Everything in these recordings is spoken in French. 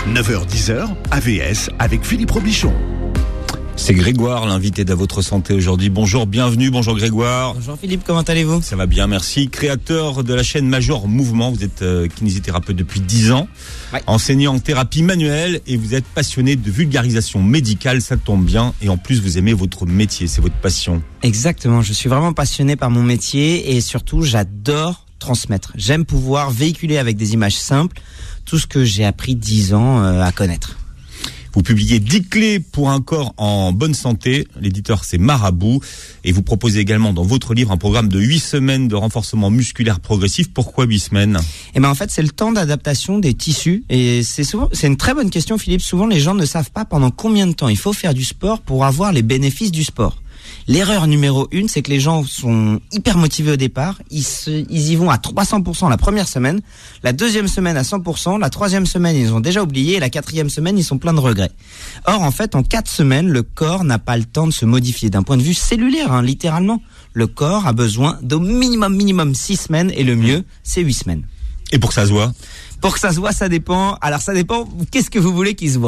9h-10h, AVS avec Philippe Robichon. C'est Grégoire, l'invité d'À Votre Santé aujourd'hui. Bonjour, bienvenue, bonjour Grégoire. Bonjour Philippe, comment allez-vous ? Ça va bien, merci. Créateur de la chaîne Major Mouvement, vous êtes kinésithérapeute depuis 10 ans, ouais. Enseignant en thérapie manuelle et vous êtes passionné de vulgarisation médicale, ça tombe bien. Et en plus, vous aimez votre métier, c'est votre passion. Exactement, je suis vraiment passionné par mon métier et surtout, j'adore transmettre. J'aime pouvoir véhiculer avec des images simples tout ce que j'ai appris 10 ans à connaître. Vous publiez 10 clés pour un corps en bonne santé. L'éditeur, c'est Marabout. Et vous proposez également dans votre livre un programme de 8 semaines de renforcement musculaire progressif. Pourquoi 8 semaines ? Eh ben, en fait, c'est le temps d'adaptation des tissus. Et c'est une très bonne question, Philippe. Souvent, les gens ne savent pas pendant combien de temps il faut faire du sport pour avoir les bénéfices du sport. L'erreur numéro 1, c'est que les gens sont hyper motivés au départ. Ils y vont à 300% la première semaine, la deuxième semaine à 100%, la troisième semaine ils ont déjà oublié et la quatrième semaine ils sont pleins de regrets. Or en fait en 4 semaines le corps n'a pas le temps de se modifier d'un point de vue cellulaire, littéralement. Le corps a besoin d'au minimum 6 semaines et le mieux c'est 8 semaines. Et pour que ça se voit ? Pour que ça se voit, ça dépend. Alors ça dépend, qu'est-ce que vous voulez qu'il se voit ?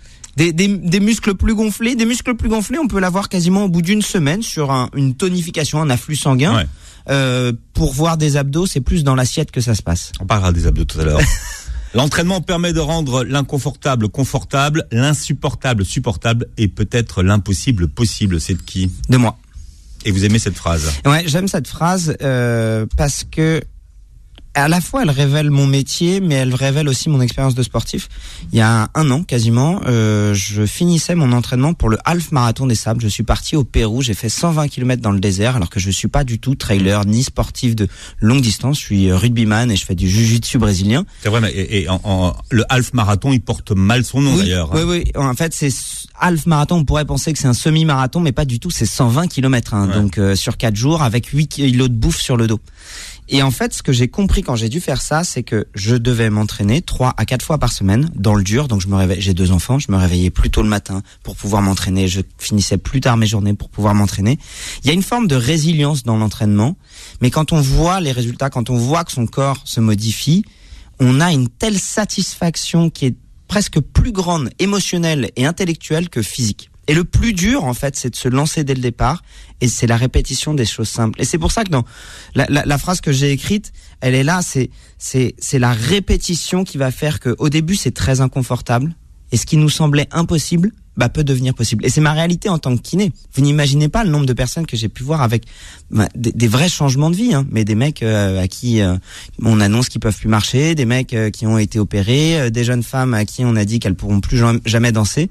Des muscles plus gonflés, on peut l'avoir quasiment au bout d'une semaine sur une tonification, un afflux sanguin. Ouais. Pour voir des abdos, c'est plus dans l'assiette que ça se passe. On parlera des abdos tout à l'heure. L'entraînement permet de rendre l'inconfortable confortable, l'insupportable supportable et peut-être l'impossible possible. C'est de qui ? De moi. Et vous aimez cette phrase ? Ouais, j'aime cette phrase parce que à la fois, elle révèle mon métier, mais elle révèle aussi mon expérience de sportif. Il y a 1 an, quasiment, je finissais mon entraînement pour le Half Marathon des Sables. Je suis parti au Pérou, j'ai fait 120 km dans le désert, alors que je suis pas du tout trailer, ni sportif de longue distance. Je suis rugbyman et je fais du jiu-jitsu brésilien. C'est vrai, mais le Half Marathon, il porte mal son nom, d'ailleurs. Oui. En fait, c'est Half Marathon, on pourrait penser que c'est un semi-marathon, mais pas du tout, c'est 120 km, ouais. Donc sur 4 jours, avec 8 kilos de bouffe sur le dos. Et en fait, ce que j'ai compris quand j'ai dû faire ça, c'est que je devais m'entraîner 3 à 4 fois par semaine dans le dur. Donc j'ai 2 enfants, je me réveillais plus tôt le matin pour pouvoir m'entraîner, je finissais plus tard mes journées pour pouvoir m'entraîner. Il y a une forme de résilience dans l'entraînement, mais quand on voit les résultats, quand on voit que son corps se modifie, on a une telle satisfaction qui est presque plus grande, émotionnelle et intellectuelle que physique. Et le plus dur, en fait, c'est de se lancer dès le départ, et c'est la répétition des choses simples. Et c'est pour ça que dans la phrase que j'ai écrite, elle est là, c'est la répétition qui va faire que, au début, c'est très inconfortable, et ce qui nous semblait impossible, peut devenir possible. Et c'est ma réalité en tant que kiné. Vous n'imaginez pas le nombre de personnes que j'ai pu voir avec des vrais changements de vie, mais des mecs à qui on annonce qu'ils peuvent plus marcher, des mecs qui ont été opérés, des jeunes femmes à qui on a dit qu'elles pourront plus jamais danser.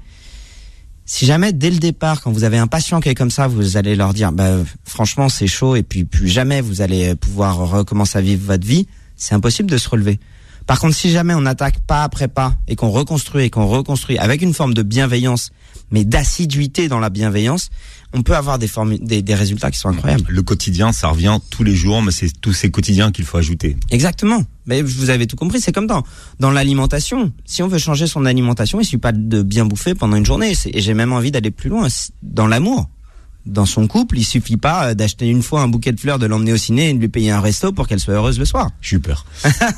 Si jamais, dès le départ, quand vous avez un patient qui est comme ça, vous allez leur dire, franchement, c'est chaud et puis plus jamais vous allez pouvoir recommencer à vivre votre vie, c'est impossible de se relever. Par contre, si jamais on attaque pas après pas et qu'on reconstruit avec une forme de bienveillance, mais d'assiduité dans la bienveillance, on peut avoir des résultats qui sont incroyables. Le quotidien, ça revient tous les jours, mais c'est tous ces quotidiens qu'il faut ajouter. Exactement. Mais vous avez tout compris, c'est comme dans l'alimentation. Si on veut changer son alimentation, il suffit pas de bien bouffer pendant une journée. Et j'ai même envie d'aller plus loin dans l'amour. Dans son couple, il suffit pas d'acheter une fois un bouquet de fleurs, de l'emmener au ciné et de lui payer un resto pour qu'elle soit heureuse le soir. J'ai eu peur.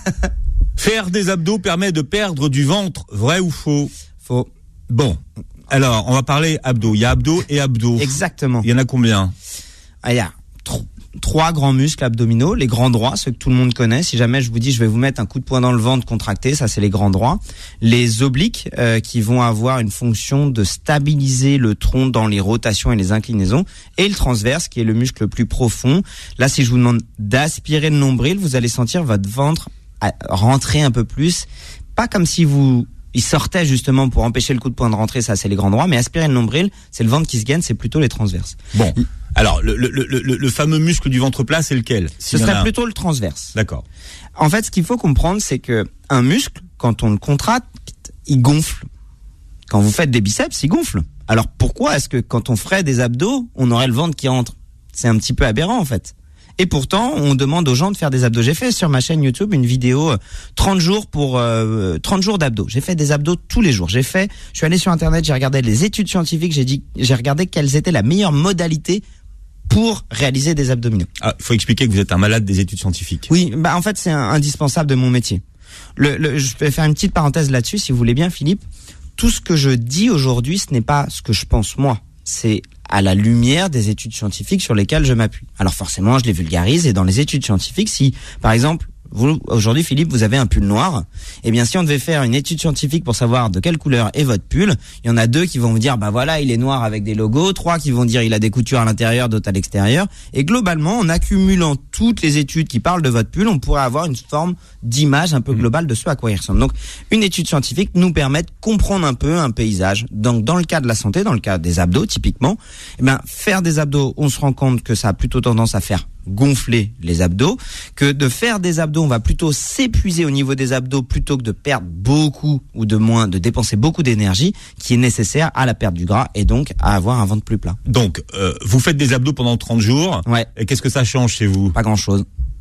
Faire des abdos permet de perdre du ventre, vrai ou faux ? Faux. Bon, alors on va parler abdos. Il y a abdos et abdos. Exactement. Il y en a combien ? Il y a 3 grands muscles abdominaux, les grands droits, ceux que tout le monde connaît. Si jamais je vous dis je vais vous mettre un coup de poing dans le ventre contracté, ça c'est les grands droits. Les obliques qui vont avoir une fonction de stabiliser le tronc dans les rotations et les inclinaisons, et le transverse qui est le muscle le plus profond. Là, si je vous demande d'aspirer le nombril, vous allez sentir votre ventre rentrer un peu plus, pas comme si il sortait justement pour empêcher le coup de poing de rentrer, ça c'est les grands droits, mais aspirer le nombril, c'est le ventre qui se gaine, c'est plutôt les transverses. Bon, alors le fameux muscle du ventre plat, c'est lequel ? Ce serait plutôt le transverse. D'accord. En fait, ce qu'il faut comprendre, c'est que un muscle, quand on le contracte, il gonfle. Quand vous faites des biceps, il gonfle. Alors pourquoi est-ce que quand on ferait des abdos, on aurait le ventre qui rentre ? C'est un petit peu aberrant en fait. Et pourtant, on demande aux gens de faire des abdos. J'ai fait sur ma chaîne YouTube une vidéo 30 jours d'abdos. J'ai fait des abdos tous les jours. Je suis allé sur internet, j'ai regardé les études scientifiques, j'ai regardé quelles étaient la meilleure modalité pour réaliser des abdominaux. Ah, faut expliquer que vous êtes un malade des études scientifiques. Oui, en fait, c'est indispensable de mon métier. Je vais faire une petite parenthèse là-dessus, si vous voulez bien, Philippe. Tout ce que je dis aujourd'hui, ce n'est pas ce que je pense moi. C'est à la lumière des études scientifiques sur lesquelles je m'appuie. Alors forcément, je les vulgarise, et dans les études scientifiques, si, par exemple, vous, aujourd'hui, Philippe, vous avez un pull noir. Eh bien, si on devait faire une étude scientifique pour savoir de quelle couleur est votre pull, il y en a 2 qui vont vous dire, bah voilà, il est noir avec des logos, 3 qui vont dire il a des coutures à l'intérieur, d'autres à l'extérieur. Et globalement, en accumulant toutes les études qui parlent de votre pull, on pourrait avoir une forme d'image un peu globale de ce à quoi il ressemble. Donc, une étude scientifique nous permet de comprendre un peu un paysage. Donc, dans le cas de la santé, dans le cas des abdos, typiquement, eh bien, faire des abdos, on se rend compte que ça a plutôt tendance à faire gonfler les abdos, que de faire des abdos, on va plutôt s'épuiser au niveau des abdos plutôt que de perdre beaucoup ou de dépenser beaucoup d'énergie qui est nécessaire à la perte du gras et donc à avoir un ventre plus plat. Donc, vous faites des abdos pendant 30 jours. Ouais. Et qu'est-ce que ça change chez vous? Pas grand-chose.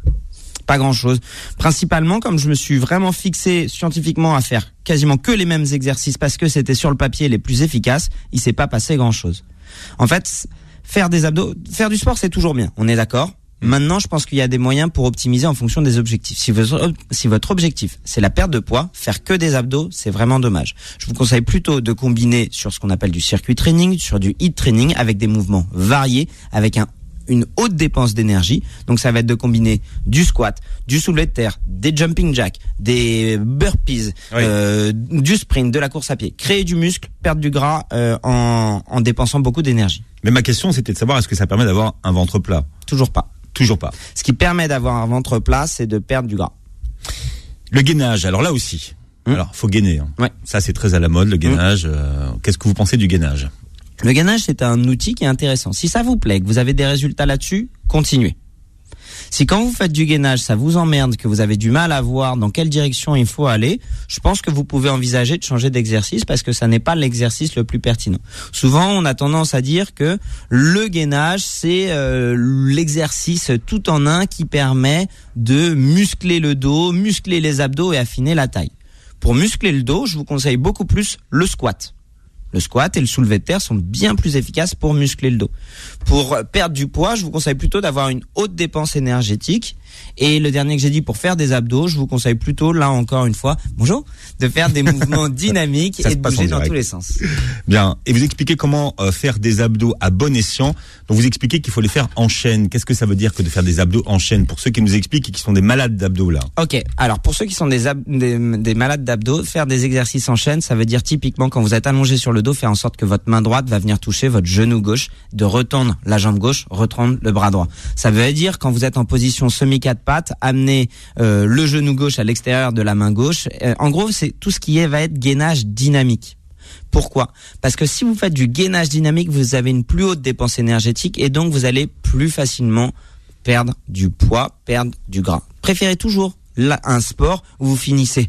Principalement, comme je me suis vraiment fixé scientifiquement à faire quasiment que les mêmes exercices parce que c'était sur le papier les plus efficaces, il s'est pas passé grand-chose. En fait, faire des abdos, faire du sport, c'est toujours bien. On est d'accord? Maintenant, je pense qu'il y a des moyens pour optimiser en fonction des objectifs. Si votre objectif, c'est la perte de poids, faire que des abdos, c'est vraiment dommage. Je vous conseille plutôt de combiner sur ce qu'on appelle du circuit training, sur du HIIT training, avec des mouvements variés, avec une haute dépense d'énergie. Donc, ça va être de combiner du squat, du soulevé de terre, des jumping jacks, des burpees, du sprint, de la course à pied. Créer du muscle, perdre du gras en dépensant beaucoup d'énergie. Mais ma question, c'était de savoir, est-ce que ça permet d'avoir un ventre plat? Toujours pas. Toujours pas. Ce qui permet d'avoir un ventre plat, c'est de perdre du gras. Le gainage, alors là aussi. Alors, faut gainer. Hein. Ouais. Ça, c'est très à la mode, le gainage. Qu'est-ce que vous pensez du gainage? Le gainage, c'est un outil qui est intéressant. Si ça vous plaît, que vous avez des résultats là-dessus, continuez. Si quand vous faites du gainage, ça vous emmerde, que vous avez du mal à voir dans quelle direction il faut aller, je pense que vous pouvez envisager de changer d'exercice parce que ça n'est pas l'exercice le plus pertinent. Souvent, on a tendance à dire que le gainage, c'est l'exercice tout en un qui permet de muscler le dos, muscler les abdos et affiner la taille. Pour muscler le dos, je vous conseille beaucoup plus le squat. Le squat et le soulevé de terre sont bien plus efficaces pour muscler le dos. Pour perdre du poids, je vous conseille plutôt d'avoir une haute dépense énergétique. Et le dernier que j'ai dit, pour faire des abdos, je vous conseille plutôt, là encore une fois, bonjour, de faire des mouvements dynamiques et de bouger dans tous les sens. Bien. Et vous expliquez comment faire des abdos à bon escient. Donc vous expliquez qu'il faut les faire en chaîne. Qu'est-ce que ça veut dire que de faire des abdos en chaîne pour ceux qui nous expliquent et qui sont des malades d'abdos là? Ok. Alors pour ceux qui sont des malades d'abdos, faire des exercices en chaîne, ça veut dire typiquement quand vous êtes allongé sur le dos, faire en sorte que votre main droite va venir toucher votre genou gauche, de retendre la jambe gauche, retendre le bras droit. Ça veut dire quand vous êtes en position semi-quatre pattes, amener le genou gauche à l'extérieur de la main gauche. En gros, c'est tout ce qui va être gainage dynamique. Pourquoi? Parce que si vous faites du gainage dynamique, vous avez une plus haute dépense énergétique et donc vous allez plus facilement perdre du poids, perdre du gras. Préférez toujours un sport où vous finissez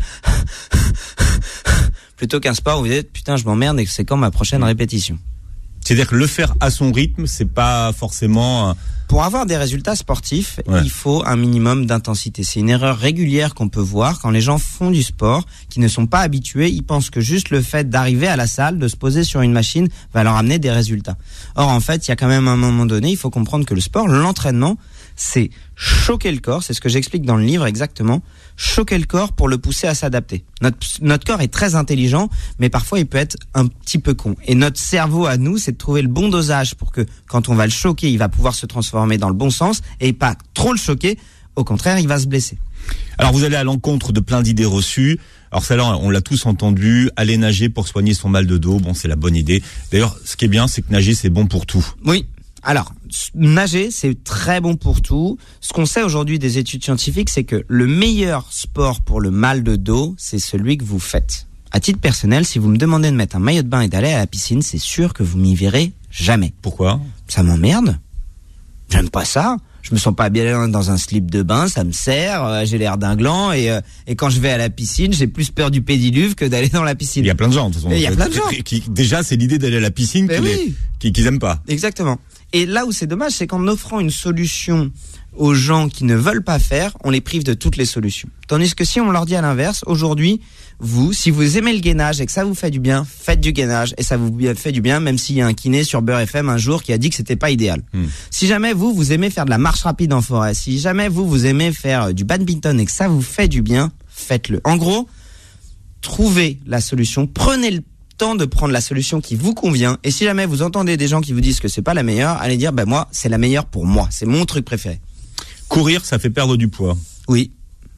plutôt qu'un sport où vous dites putain je m'emmerde et que c'est quand ma prochaine répétition. C'est-à-dire que le faire à son rythme, c'est pas forcément... Pour avoir des résultats sportifs, il faut un minimum d'intensité. C'est une erreur régulière qu'on peut voir quand les gens font du sport, qui ne sont pas habitués. Ils pensent que juste le fait d'arriver à la salle, de se poser sur une machine, va leur amener des résultats. Or, en fait, il y a quand même un moment donné, il faut comprendre que le sport, l'entraînement, c'est choquer le corps. C'est ce que j'explique dans le livre exactement. Choquer le corps pour le pousser à s'adapter. Notre corps est très intelligent, mais parfois il peut être un petit peu con. Et notre cerveau à nous, c'est de trouver le bon dosage pour que quand on va le choquer, il va pouvoir se transformer dans le bon sens et pas trop le choquer. Au contraire, il va se blesser. Alors vous allez à l'encontre de plein d'idées reçues. Alors celle-là, on l'a tous entendu. Aller nager pour soigner son mal de dos, bon, c'est la bonne idée. D'ailleurs, ce qui est bien, c'est que nager, c'est bon pour tout. Oui. Alors, nager, c'est très bon pour tout. Ce qu'on sait aujourd'hui des études scientifiques, c'est que le meilleur sport pour le mal de dos, c'est celui que vous faites. À titre personnel, si vous me demandez de mettre un maillot de bain et d'aller à la piscine, c'est sûr que vous m'y verrez jamais. Pourquoi? Ça m'emmerde. J'aime pas ça. Je me sens pas bien dans un slip de bain, ça me serre, j'ai l'air d'un gland et quand je vais à la piscine, j'ai plus peur du pédiluve que d'aller dans la piscine. Il y a plein de gens, de toute façon. Il y a plein de gens. Déjà, c'est l'idée d'aller à la piscine qu'ils aiment pas. Exactement. Et là où c'est dommage, c'est qu'en offrant une solution aux gens qui ne veulent pas faire, on les prive de toutes les solutions. Tandis que si on leur dit à l'inverse, aujourd'hui, si vous aimez le gainage et que ça vous fait du bien, faites du gainage et ça vous fait du bien, même s'il y a un kiné sur Beurre FM un jour qui a dit que c'était pas idéal. Si jamais vous aimez faire de la marche rapide en forêt, si jamais vous aimez faire du badminton et que ça vous fait du bien, faites-le. En gros, trouvez la solution, prenez le temps de prendre la solution qui vous convient. Et si jamais vous entendez des gens qui vous disent que c'est pas la meilleure, allez dire, moi, c'est la meilleure pour moi. C'est mon truc préféré. Courir, ça fait perdre du poids. Oui.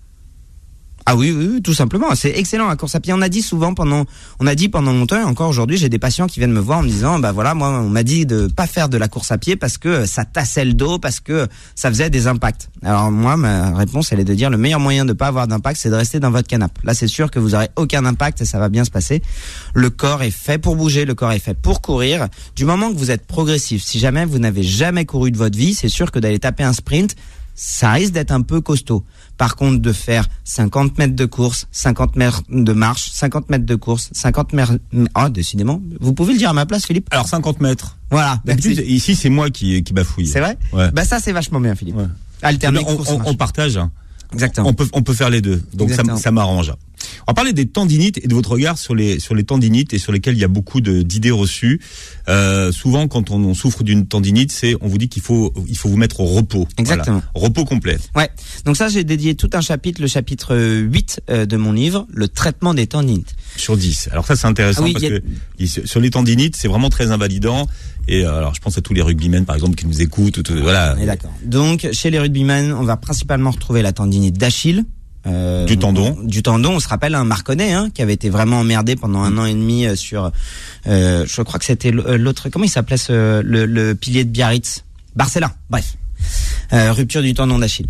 Ah oui, tout simplement. C'est excellent la course à pied. On a dit pendant longtemps, et encore aujourd'hui, j'ai des patients qui viennent me voir en me disant, moi, on m'a dit de pas faire de la course à pied parce que ça tassait le dos, parce que ça faisait des impacts. Alors moi, ma réponse, elle est de dire, le meilleur moyen de pas avoir d'impact, c'est de rester dans votre canapé. Là, c'est sûr que vous aurez aucun impact et ça va bien se passer. Le corps est fait pour bouger, le corps est fait pour courir. Du moment que vous êtes progressif, si jamais vous n'avez jamais couru de votre vie, c'est sûr que d'aller taper un sprint, ça risque d'être un peu costaud. Par contre, de faire 50 mètres de course, 50 mètres de marche, 50 mètres de course, 50 mètres... décidément. Vous pouvez le dire à ma place, Philippe? Alors, 50 mètres. Voilà. D'habitude, ici, c'est moi qui bafouille. C'est vrai? Ouais. Ça, c'est vachement bien, Philippe. Ouais. Alterner on partage. Exactement. On peut faire les deux. Donc, ça m'arrange. On va parler des tendinites et de votre regard sur les tendinites et sur lesquels il y a beaucoup d'idées reçues. Souvent, quand on souffre d'une tendinite, on vous dit qu'il faut vous mettre au repos. Exactement. Voilà. Repos complet. Ouais. Donc ça, j'ai dédié tout un chapitre, le chapitre 8 de mon livre, le traitement des tendinites. Sur 10. Alors ça, c'est intéressant parce que sur les tendinites, c'est vraiment très invalidant. Et alors, je pense à tous les rugbymen, par exemple, qui nous écoutent. Voilà. D'accord. Donc, chez les rugbymen, on va principalement retrouver la tendinite d'Achille. Du tendon, on se rappelle un Marconnet qui avait été vraiment emmerdé pendant 1 an et demi sur je crois que c'était l'autre, comment il s'appelait le pilier de Biarritz, Barcella, bref, rupture du tendon d'Achille.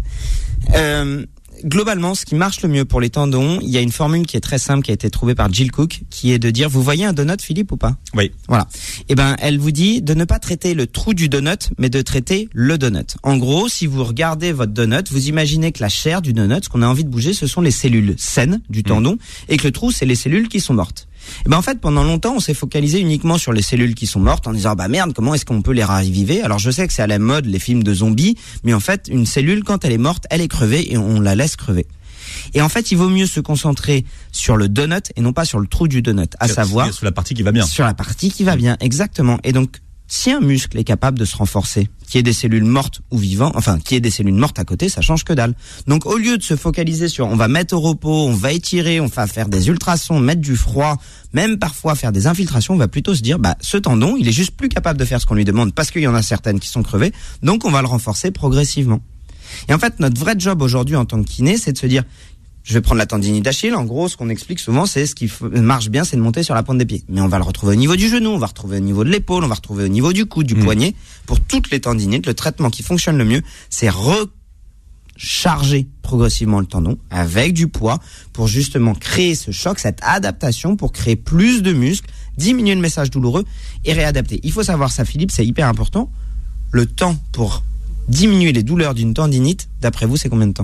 Globalement, ce qui marche le mieux pour les tendons, il y a une formule qui est très simple, qui a été trouvée par Jill Cook, qui est de dire, vous voyez un donut, Philippe, ou pas? Oui. Voilà. Elle vous dit de ne pas traiter le trou du donut, mais de traiter le donut. En gros, si vous regardez votre donut, vous imaginez que la chair du donut, ce qu'on a envie de bouger, ce sont les cellules saines du tendon, et que le trou, c'est les cellules qui sont mortes. En fait, pendant longtemps, on s'est focalisé uniquement sur les cellules qui sont mortes en disant merde, comment est-ce qu'on peut les raviver? Alors je sais que c'est à la mode les films de zombies, mais en fait, une cellule quand elle est morte, elle est crevée et on la laisse crever. Et en fait, il vaut mieux se concentrer sur le donut et non pas sur le trou du donut, à savoir sur la partie qui va bien. Sur la partie qui va bien, exactement. Et donc, si un muscle est capable de se renforcer, qu'il y ait des cellules mortes ou vivantes, qu'il y ait des cellules mortes à côté, ça change que dalle. Donc, au lieu de se focaliser sur on va mettre au repos, on va étirer, on va faire des ultrasons, mettre du froid, même parfois faire des infiltrations, on va plutôt se dire, ce tendon, il est juste plus capable de faire ce qu'on lui demande parce qu'il y en a certaines qui sont crevées, donc on va le renforcer progressivement. Et en fait, notre vrai job aujourd'hui en tant que kiné, c'est de se dire, je vais prendre la tendinite d'Achille. En gros, ce qu'on explique souvent, c'est ce qui marche bien, c'est de monter sur la pointe des pieds. Mais on va le retrouver au niveau du genou, on va retrouver au niveau de l'épaule, on va retrouver au niveau du coude, du poignet. Pour toutes les tendinites, le traitement qui fonctionne le mieux, c'est recharger progressivement le tendon avec du poids pour justement créer ce choc, cette adaptation pour créer plus de muscles, diminuer le message douloureux et réadapter. Il faut savoir ça, Philippe, c'est hyper important. Le temps pour diminuer les douleurs d'une tendinite, d'après vous, c'est combien de temps?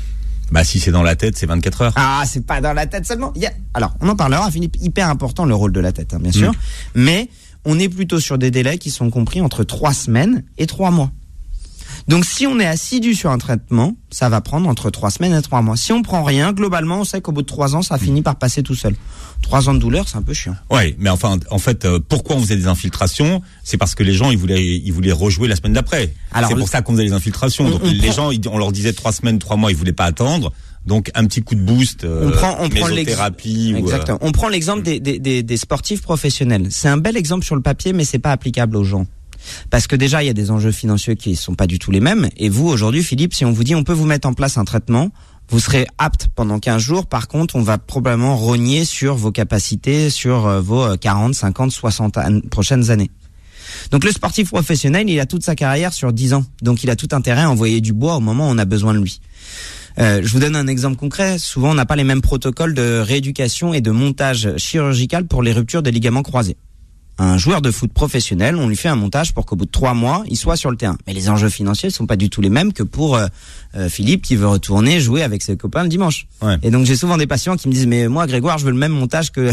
Si c'est dans la tête, c'est 24 heures. Ah, c'est pas dans la tête seulement. Alors, on en parlera, Philippe, hyper important le rôle de la tête, bien sûr. Mais on est plutôt sur des délais qui sont compris entre 3 semaines et 3 mois. Donc, si on est assidu sur un traitement, ça va prendre entre 3 semaines et 3 mois. Si on prend rien, globalement, on sait qu'au bout de 3 ans, ça finit par passer tout seul. 3 ans de douleur, c'est un peu chiant. Ouais, mais en fait, pourquoi on faisait des infiltrations? C'est parce que les gens, ils voulaient rejouer la semaine d'après. C'est pour ça qu'on faisait les infiltrations. Donc, les gens, on leur disait 3 semaines, 3 mois, ils voulaient pas attendre. Donc, un petit coup de boost, on prend mésothérapie. Exactement. On prend l'exemple des sportifs professionnels. C'est un bel exemple sur le papier, mais c'est pas applicable aux gens. Parce que déjà, il y a des enjeux financiers qui sont pas du tout les mêmes. Et vous, aujourd'hui, Philippe, si on vous dit on peut vous mettre en place un traitement, vous serez apte pendant 15 jours. Par contre, on va probablement rogner sur vos capacités, sur vos 40, 50, 60 prochaines années. Donc le sportif professionnel, il a toute sa carrière sur 10 ans. Donc il a tout intérêt à envoyer du bois au moment où on a besoin de lui. Je vous donne un exemple concret. Souvent, on n'a pas les mêmes protocoles de rééducation et de montage chirurgical pour les ruptures des ligaments croisés. Un joueur de foot professionnel, on lui fait un montage pour qu'au bout de 3 mois, il soit sur le terrain. Mais les enjeux financiers sont pas du tout les mêmes que pour Philippe qui veut retourner jouer avec ses copains le dimanche. Ouais. Et donc j'ai souvent des patients qui me disent mais moi Grégoire, je veux le même montage que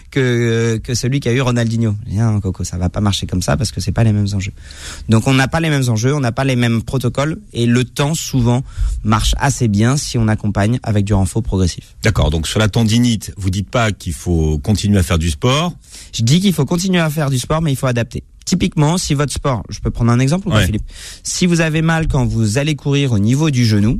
celui qu'a eu Ronaldinho. Je dis non Coco, ça va pas marcher comme ça parce que c'est pas les mêmes enjeux. Donc on n'a pas les mêmes enjeux, on n'a pas les mêmes protocoles et le temps souvent marche assez bien si on accompagne avec du renfort progressif. D'accord. Donc sur la tendinite, vous dites pas qu'il faut continuer à faire du sport. Je dis qu'il faut continuer à faire du sport, mais il faut adapter. Typiquement, si votre sport, je peux prendre un exemple ou pas, Philippe? Si vous avez mal quand vous allez courir au niveau du genou,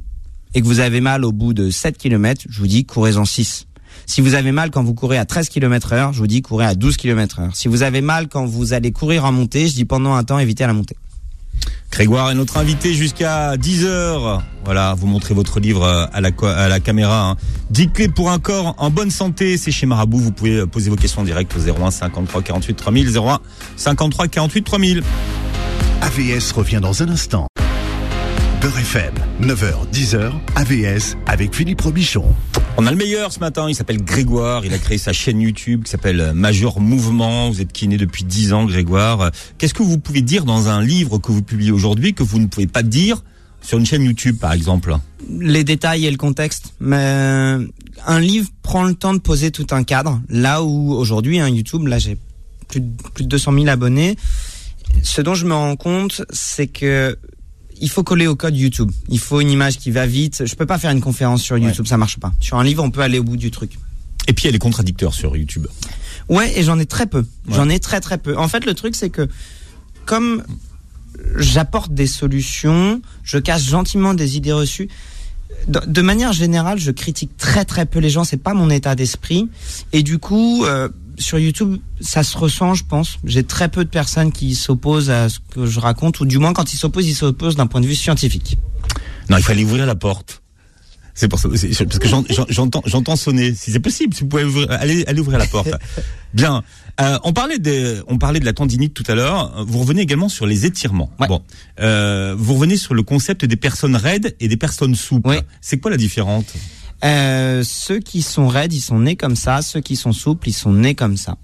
et que vous avez mal au bout de 7 km, je vous dis courez-en 6. Si vous avez mal quand vous courez à 13 km/h, je vous dis courez à 12 km/h. Si vous avez mal quand vous allez courir en montée, je dis pendant un temps évitez la montée. Grégoire est notre invité jusqu'à 10h. Voilà, vous montrez votre livre à la caméra. 10 clés pour un corps en bonne santé. C'est chez Marabout. Vous pouvez poser vos questions en direct au 01 53 48 3000. 01 53 48 3000. AVS revient dans un instant. Beurre FM, 9h, 10h, AVS avec Philippe Robichon. On a le meilleur ce matin, il s'appelle Grégoire, il a créé sa chaîne YouTube qui s'appelle Major Mouvement. Vous êtes kiné depuis 10 ans, Grégoire. Qu'est-ce que vous pouvez dire dans un livre que vous publiez aujourd'hui que vous ne pouvez pas dire sur une chaîne YouTube, par exemple? Les détails et le contexte. Mais un livre prend le temps de poser tout un cadre. Là où aujourd'hui, YouTube, là j'ai plus de 200 000 abonnés. Ce dont je me rends compte, c'est que il faut coller au code YouTube. Il faut une image qui va vite. Je peux pas faire une conférence sur YouTube, ça marche pas. Sur un livre, on peut aller au bout du truc. Et puis il y a les contradicteurs sur YouTube. Ouais, et j'en ai très peu. J'en ai très très peu. En fait, le truc c'est que comme j'apporte des solutions, je casse gentiment des idées reçues. De manière générale, je critique très très peu les gens, c'est pas mon état d'esprit. Et du coup, sur YouTube, ça se ressent, je pense. J'ai très peu de personnes qui s'opposent à ce que je raconte, ou du moins quand ils s'opposent d'un point de vue scientifique. Non, il fallait ouvrir la porte. C'est pour ça, parce que j'entends sonner. Si c'est possible, si vous pouvez aller ouvrir la porte. Bien. On parlait de la tendinite tout à l'heure. Vous revenez également sur les étirements. Ouais. Bon. Vous revenez sur le concept des personnes raides et des personnes souples. Ouais. C'est quoi la différence? Ceux qui sont raides, ils sont nés comme ça. Ceux qui sont souples, ils sont nés comme ça.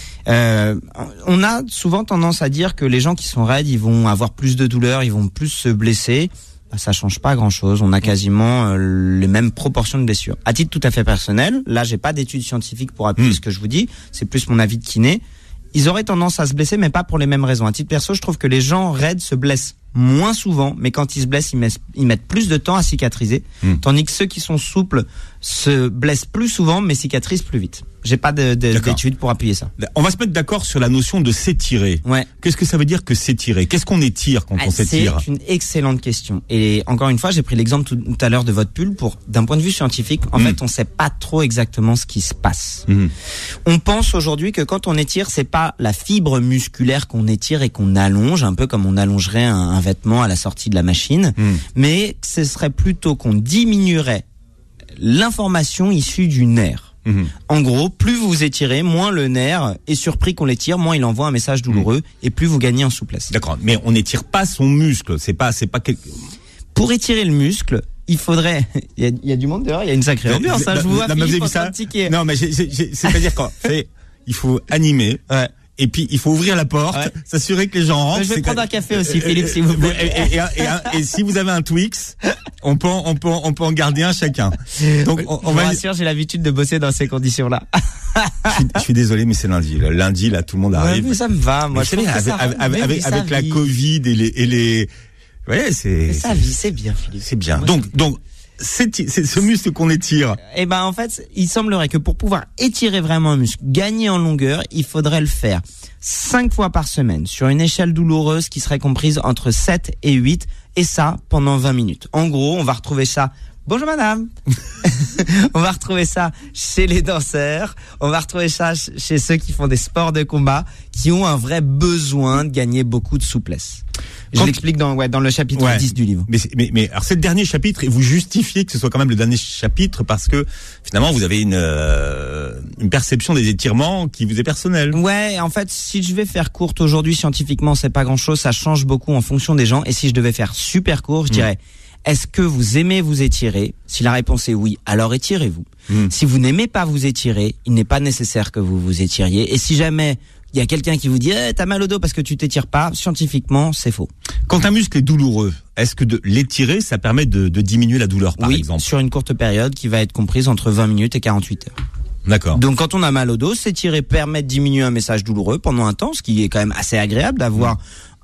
On a souvent tendance à dire que les gens qui sont raides, ils vont avoir plus de douleurs, ils vont plus se blesser. Ça change pas grand-chose. On a quasiment les mêmes proportions de blessures. À titre tout à fait personnel, là, j'ai pas d'études scientifiques pour appuyer ce que je vous dis. C'est plus mon avis de kiné. Ils auraient tendance à se blesser, mais pas pour les mêmes raisons. À titre perso, je trouve que les gens raides se blessent moins souvent, mais quand ils se blessent, ils mettent plus de temps à cicatriser. Tandis que ceux qui sont souples se blessent plus souvent, mais cicatrisent plus vite. J'ai pas d'études pour appuyer ça. On va se mettre d'accord sur la notion de s'étirer. Ouais. Qu'est-ce que ça veut dire que s'étirer? Qu'est-ce qu'on étire quand on s'étire? C'est une excellente question. Et encore une fois, j'ai pris l'exemple tout à l'heure de votre pull d'un point de vue scientifique, en fait, on sait pas trop exactement ce qui se passe. On pense aujourd'hui que quand on étire, c'est pas la fibre musculaire qu'on étire et qu'on allonge, un peu comme on allongerait un vêtement à la sortie de la machine, mais ce serait plutôt qu'on diminuerait l'information issue du nerf. En gros, plus vous étirez, moins le nerf est surpris qu'on l'étire, moins il envoie un message douloureux et plus vous gagnez en souplesse. D'accord, mais on n'étire pas son muscle, c'est pas Pour étirer le muscle, il faudrait. Il y a du monde dehors, il y a une sacrée ambiance. Je vous vois. Vous avez vu ça? Non, mais c'est-à-dire qu'en fait, il faut animer. Ouais. Et puis il faut ouvrir la porte, s'assurer que les gens rentrent. Je vais prendre un café aussi, Philippe, s'il vous plaît. Et si vous avez un Twix, on peut en garder un chacun. Donc on va. Rassure, j'ai l'habitude de bosser dans ces conditions-là. Je suis désolé, mais c'est lundi. Le lundi, là, tout le monde arrive. Mais ça me va. Moi, avec la Covid et les. Ouais, c'est. Sa vie, c'est bien, Philippe. C'est bien. Donc. C'est ce muscle qu'on étire. Eh ben, en fait, il semblerait que pour pouvoir étirer vraiment un muscle, gagner en longueur, il faudrait le faire 5 fois par semaine sur une échelle douloureuse qui serait comprise entre 7 et 8, et ça pendant 20 minutes. En gros, on va retrouver ça. Bonjour madame. On va retrouver ça chez les danseurs, on va retrouver ça chez ceux qui font des sports de combat, qui ont un vrai besoin de gagner beaucoup de souplesse. Je l'explique dans le chapitre 10 du livre. Mais alors c'est le dernier chapitre et vous justifiez que ce soit quand même le dernier chapitre parce que finalement vous avez une perception des étirements qui vous est personnelle. Ouais, en fait, si je vais faire courte aujourd'hui scientifiquement, c'est pas grand-chose, ça change beaucoup en fonction des gens, et si je devais faire super court, je dirais est-ce que vous aimez vous étirer? Si la réponse est oui, alors étirez-vous. Si vous n'aimez pas vous étirer, il n'est pas nécessaire que vous vous étiriez. Et si jamais il y a quelqu'un qui vous dit t'as mal au dos parce que tu t'étires pas, scientifiquement, c'est faux. Quand un muscle est douloureux, est-ce que de l'étirer, ça permet de diminuer la douleur, par exemple? Oui, sur une courte période qui va être comprise entre 20 minutes et 48 heures. D'accord. Donc quand on a mal au dos, s'étirer permet de diminuer un message douloureux pendant un temps, ce qui est quand même assez agréable d'avoir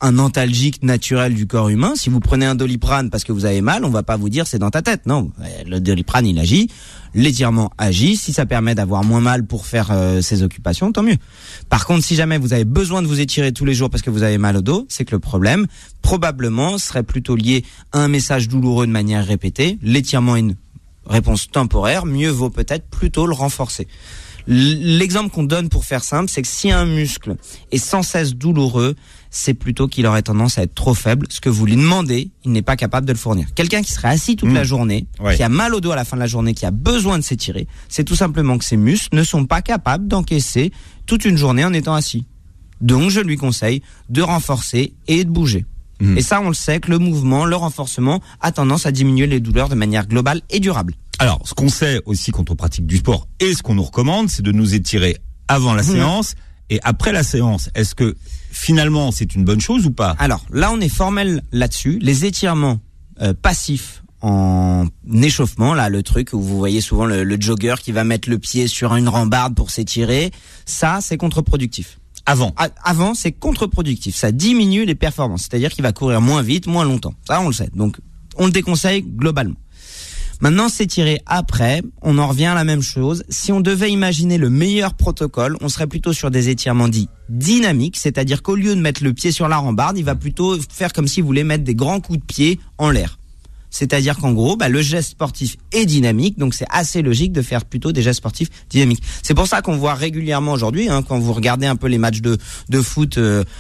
un antalgique naturel du corps humain. Si vous prenez un Doliprane parce que vous avez mal, on va pas vous dire c'est dans ta tête. Non, le Doliprane, il agit. L'étirement agit. Si ça permet d'avoir moins mal pour faire ses occupations, tant mieux. Par contre, si jamais vous avez besoin de vous étirer tous les jours parce que vous avez mal au dos, c'est que le problème, probablement, serait plutôt lié à un message douloureux de manière répétée. L'étirement est une réponse temporaire. Mieux vaut peut-être plutôt le renforcer. L'exemple qu'on donne pour faire simple, c'est que si un muscle est sans cesse douloureux, c'est plutôt qu'il aurait tendance à être trop faible. Ce que vous lui demandez, il n'est pas capable de le fournir. Quelqu'un qui serait assis toute la journée, qui a mal au dos à la fin de la journée, qui a besoin de s'étirer, c'est tout simplement que ses muscles ne sont pas capables d'encaisser toute une journée en étant assis. Donc je lui conseille de renforcer et de bouger. Et ça, on le sait que le mouvement, le renforcement a tendance à diminuer les douleurs de manière globale et durable. Alors, ce qu'on sait aussi quand on pratique du sport et ce qu'on nous recommande, c'est de nous étirer avant la séance et après la séance. Est-ce que finalement c'est une bonne chose ou pas? Alors là, on est formel là-dessus. Les étirements passifs en échauffement, là, le truc où vous voyez souvent le jogger qui va mettre le pied sur une rambarde pour s'étirer, ça, c'est contre-productif. Avant, c'est contre-productif. Ça diminue les performances. C'est-à-dire qu'il va courir moins vite, moins longtemps. Ça, on le sait. Donc, on le déconseille globalement. Maintenant, s'étirer après, on en revient à la même chose. Si on devait imaginer le meilleur protocole, on serait plutôt sur des étirements dits dynamiques, c'est-à-dire qu'au lieu de mettre le pied sur la rambarde, il va plutôt faire comme s'il voulait mettre des grands coups de pied en l'air. C'est-à-dire qu'en gros, le geste sportif est dynamique, donc c'est assez logique de faire plutôt des gestes sportifs dynamiques. C'est pour ça qu'on voit régulièrement aujourd'hui, quand vous regardez un peu les matchs de foot,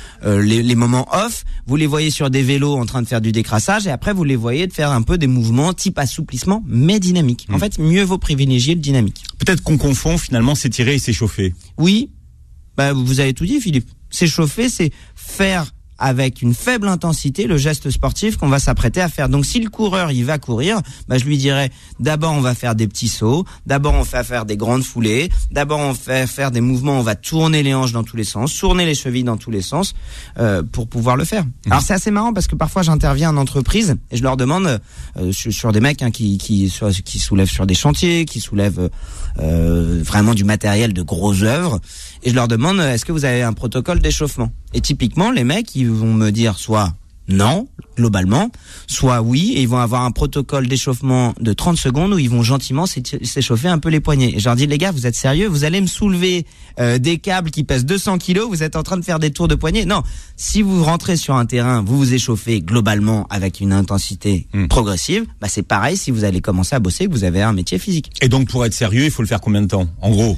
les moments off, vous les voyez sur des vélos en train de faire du décrassage, et après vous les voyez de faire un peu des mouvements type assouplissement, mais dynamique. En fait, mieux vaut privilégier le dynamique. Peut-être qu'on confond finalement s'étirer et s'échauffer. Oui, vous avez tout dit, Philippe. S'échauffer, c'est faire avec une faible intensité le geste sportif qu'on va s'apprêter à faire. Donc si le coureur il va courir, je lui dirais d'abord on va faire des petits sauts, d'abord on va faire des grandes foulées, d'abord on va faire des mouvements, on va tourner les hanches dans tous les sens, tourner les chevilles dans tous les sens pour pouvoir le faire. Alors c'est assez marrant parce que parfois j'interviens en entreprise et je leur demande sur des mecs qui soulèvent sur des chantiers, qui soulèvent vraiment du matériel de grosses œuvres, et je leur demande est-ce que vous avez un protocole d'échauffement? Et typiquement, les mecs, ils vont me dire soit non, globalement, soit oui, et ils vont avoir un protocole d'échauffement de 30 secondes où ils vont gentiment s'échauffer un peu les poignets. Et je leur dis, les gars, vous êtes sérieux? Vous allez me soulever des câbles qui pèsent 200 kilos, vous êtes en train de faire des tours de poignets? Non, si vous rentrez sur un terrain, vous vous échauffez globalement avec une intensité progressive, c'est pareil si vous allez commencer à bosser, que vous avez un métier physique. Et donc, pour être sérieux, il faut le faire combien de temps, en gros?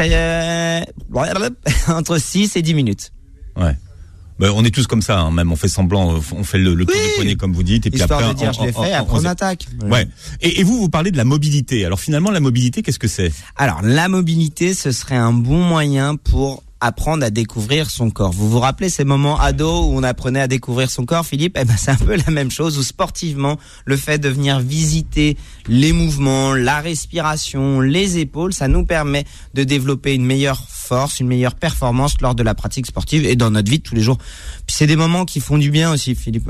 C'est entre 6 et 10 minutes. Ouais. On est tous comme ça, même on fait semblant, on fait le tour du poignet comme vous dites, et puis histoire après de dire je l'ai fait, après on attaque. Ouais. Et vous parlez de la mobilité. Alors finalement, la mobilité, qu'est-ce que c'est? Alors la mobilité, ce serait un bon moyen pour apprendre à découvrir son corps. Vous vous rappelez ces moments ados où on apprenait à découvrir son corps, Philippe? C'est un peu la même chose, où sportivement, le fait de venir visiter les mouvements, la respiration, les épaules, ça nous permet de développer une meilleure force, une meilleure performance lors de la pratique sportive et dans notre vie de tous les jours. Puis c'est des moments qui font du bien aussi, Philippe.